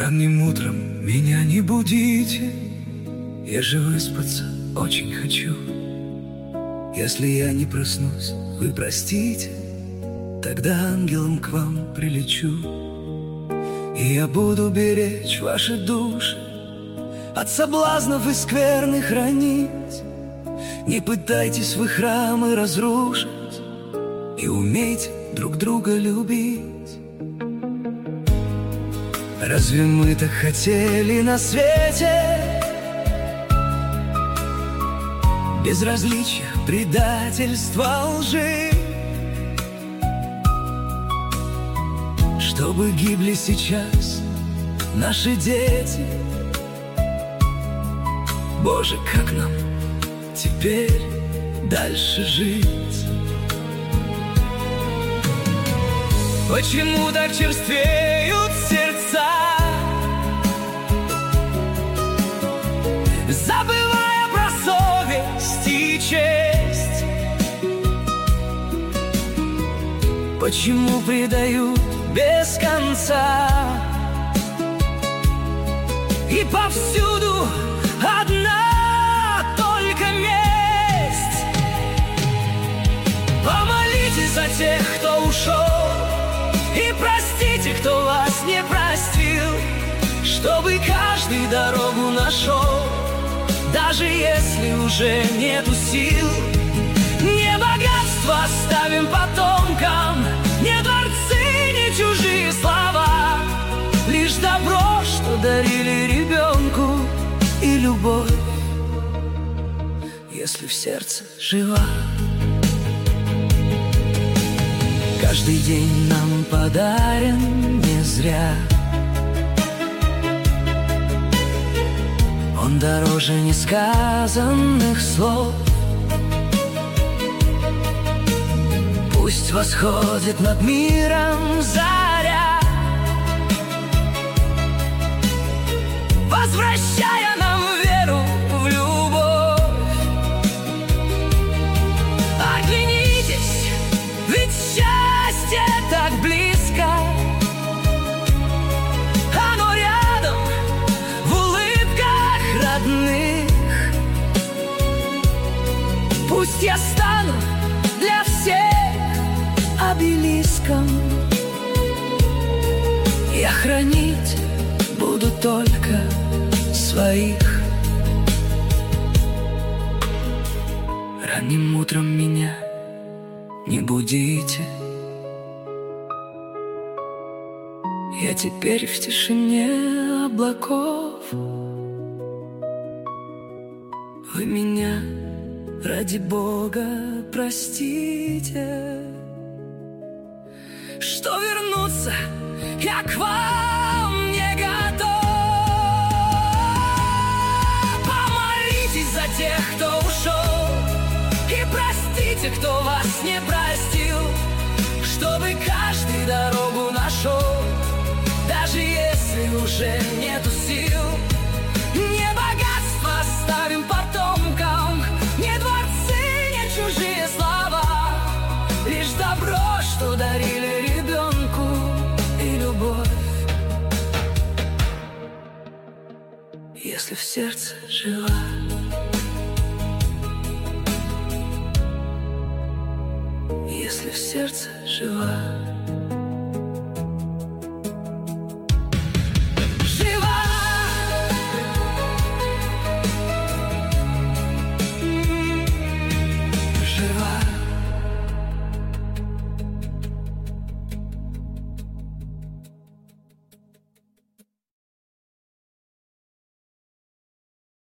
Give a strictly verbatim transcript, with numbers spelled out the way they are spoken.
Ранним утром меня не будите, я же выспаться очень хочу. Если я не проснусь, вы простите, тогда ангелом к вам прилечу. И я буду беречь ваши души от соблазнов и скверны хранить. Не пытайтесь вы храмы разрушить и умейте друг друга любить. Разве мы так хотели на свете? Безразличия, предательства, лжи, чтобы гибли сейчас наши дети. Боже, как нам теперь дальше жить? Почему так черствеют сердца, забывая про совесть и честь? Почему предают без конца? И повсюду одна только месть. Помолитесь за тех, кто ушел, и простите, кто вас не простил, чтобы каждый дорогу нашел, даже если уже нету сил. Не богатство оставим потомкам, не дворцы, не чужие слова, лишь добро, что дарили ребенку, и любовь, если в сердце жива. Каждый день нам подарен не зря, он дороже несказанных слов. Пусть восходит над миром заря, возвращая нам веру в любовь. Оглянитесь, ведь счастье так близко, оно рядом, в улыбках родных. Пусть я стану для всех обелиском, я хранить буду только своих. Ранним утром меня не будите, я теперь в тишине облаков. Вы меня, ради Бога, простите, что вернуться я к вам не готов. Помолитесь за тех, кто ушел, и простите, кто вас не простил, чтобы каждый дорогу нашел, даже если уже нету сил. Не богатство оставим потомкам, не дворцы, не чужие слова, лишь добро, что дарили ребенку, и любовь, если в сердце жива. Если в сердце жива.